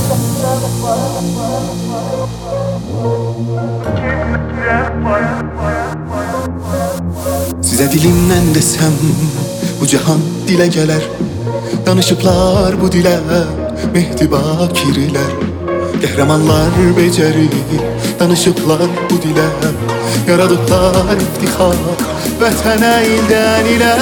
Sizə dilimdən desəm bu cahan dilə gələr. Danışıblar bu dilə Mehdi Bakirlər. Qəhrəmanlar becərir, danışıblar bu dilə. Yaradıblar iftixar vətənə ildən ilə.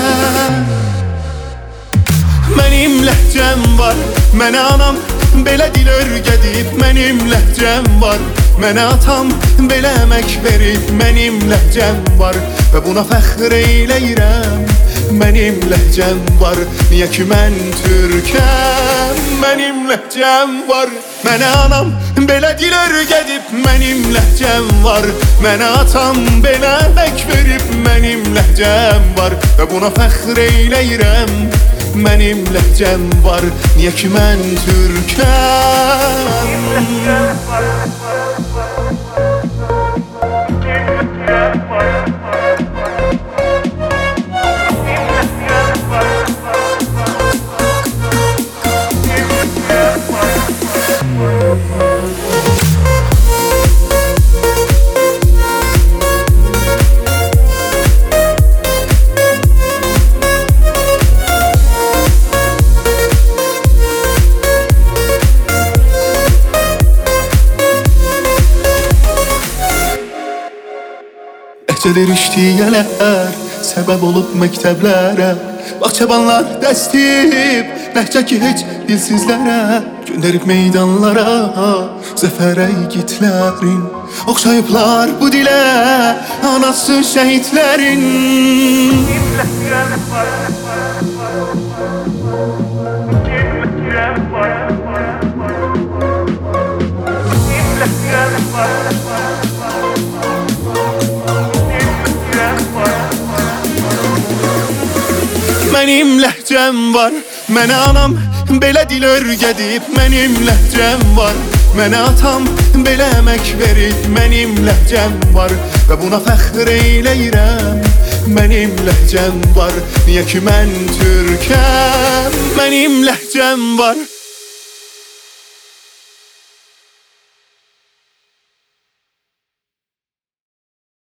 Mənim ləhcəm var, mənə anam belə dil örgədib. Mənim ləhcəm var, mənə atam belə əmək verib. Mənim ləhcəm var və buna fəxr eyləyirəm. Mənim ləhcəm var, niyə ki mən türkəm. Mənim ləhcəm var, mənə anam belə dil örgədib. Mənim ləhcəm var, mənə atam belə əmək verib. Mənim ləhcəm var və buna fəxr eyləyirəm. Mənim ləhcəm var, niyə ki mən türkəm. Ləhcələr işləyələr səbəb olub məktəblərə. Bağçabanlar dəstib ləhcə ki heç dilsizlərə. Göndərib meydanlara zəfərə igidlərin. Oxşayıblar bu dilə anası şəhidlərin. Mənim ləhcəm var, mənə anam belə dil örgədib. Mənim ləhcəm var, mənə atam belə əmək verib. Mənim ləhcəm var və buna fəxr eyləyirəm. Mənim ləhcəm var, niyə ki mən türkəm. Mənim ləhcəm var.